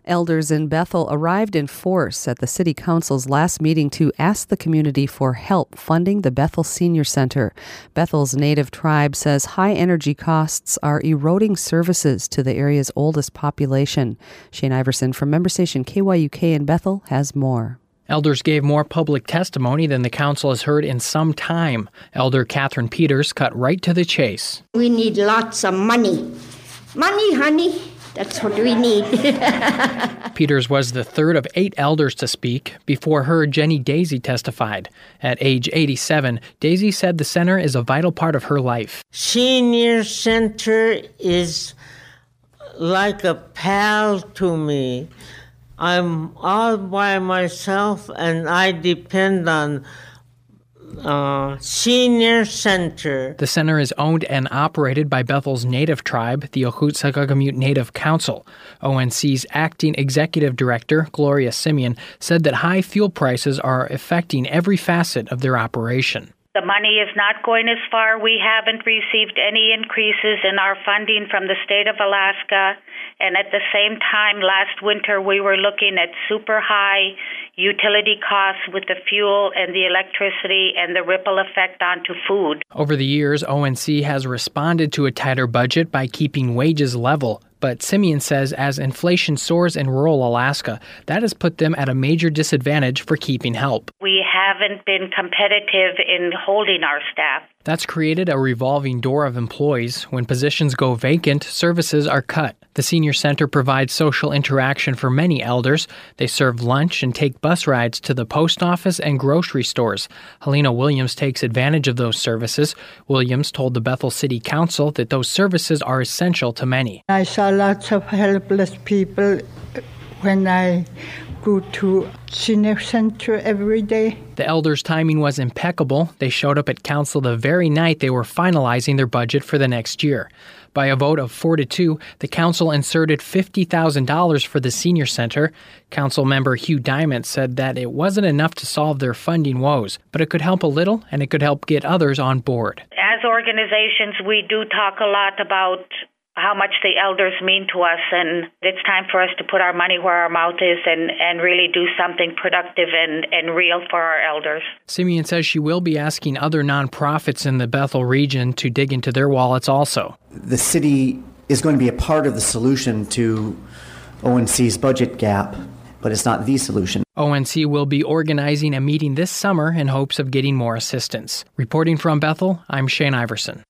Elders in Bethel arrived in force at the City Council's last meeting to ask the community for help funding the Bethel Senior Center. Bethel's native tribe says high energy costs are eroding services to the area's oldest population. Shane Iverson from member station KYUK in Bethel has more. Elders gave more public testimony than the council has heard in some time. Elder Catherine Peters cut right to the chase. We need lots of money. Money, honey. That's what we need. Peters was the third of 8 elders to speak. Before her, Jenny Daisy testified. At age 87, Daisy said the center is a vital part of her life. Senior Center is like a pal to me. I'm all by myself and I depend on Senior Center. The center is owned and operated by Bethel's native tribe, the Okutsagamute Native Council. ONC's acting executive director, Gloria Simeon, said that high fuel prices are affecting every facet of their operation. The money is not going as far. We haven't received any increases in our funding from the state of Alaska. And at the same time, last winter, we were looking at super high utility costs with the fuel and the electricity and the ripple effect onto food. Over the years, ONC has responded to a tighter budget by keeping wages level. But Simeon says as inflation soars in rural Alaska, that has put them at a major disadvantage for keeping help. We haven't been competitive in holding our staff. That's created a revolving door of employees. When positions go vacant, services are cut. The senior center provides social interaction for many elders. They serve lunch and take bus rides to the post office and grocery stores. Helena Williams takes advantage of those services. Williams told the Bethel City Council that those services are essential to many. I saw lots of helpless people when I go to senior center every day. The elders' timing was impeccable. They showed up at council the very night they were finalizing their budget for the next year. By a vote of 4-2, the council inserted $50,000 for the senior center. Council member Hugh Diamond said that it wasn't enough to solve their funding woes, but it could help a little and it could help get others on board. As organizations, we do talk a lot about how much the elders mean to us, and it's time for us to put our money where our mouth is and really do something productive and real for our elders. Simeon says she will be asking other nonprofits in the Bethel region to dig into their wallets also. The city is going to be a part of the solution to ONC's budget gap, but it's not the solution. ONC will be organizing a meeting this summer in hopes of getting more assistance. Reporting from Bethel, I'm Shane Iverson.